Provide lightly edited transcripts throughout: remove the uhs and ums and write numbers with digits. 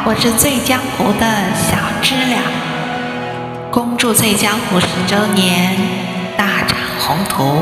我是醉江湖的小知了，恭祝醉江湖10周年大展宏图。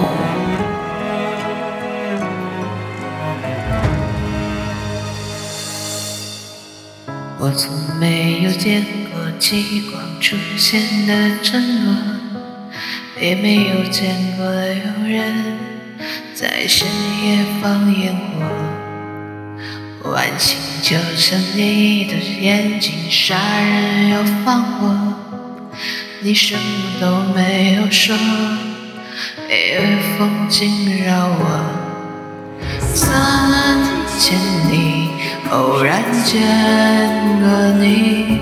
我从没有见过极光出现的承诺，也没有见过有人在深夜放烟火。晚星就像你的眼睛，杀人又放火。你什么都没有说，夜风惊扰我。3年前你偶然见过你，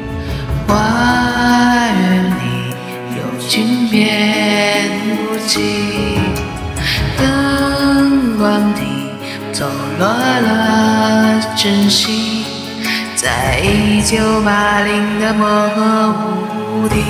花园里有惊变无际，灯光底走落了真心，在1980的模糊地。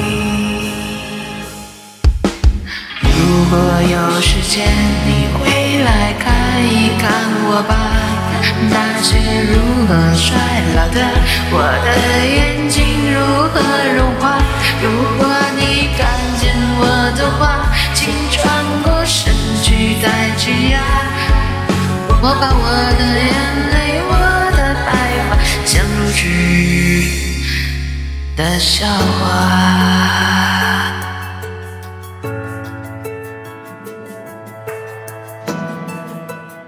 如果有时间，你回来看一看我吧，大雪如何衰老的，我的眼睛如何融化。如果你看见我的话，请穿过身躯再去呀。我把我的眼泪，我的白发，像如纸的笑话。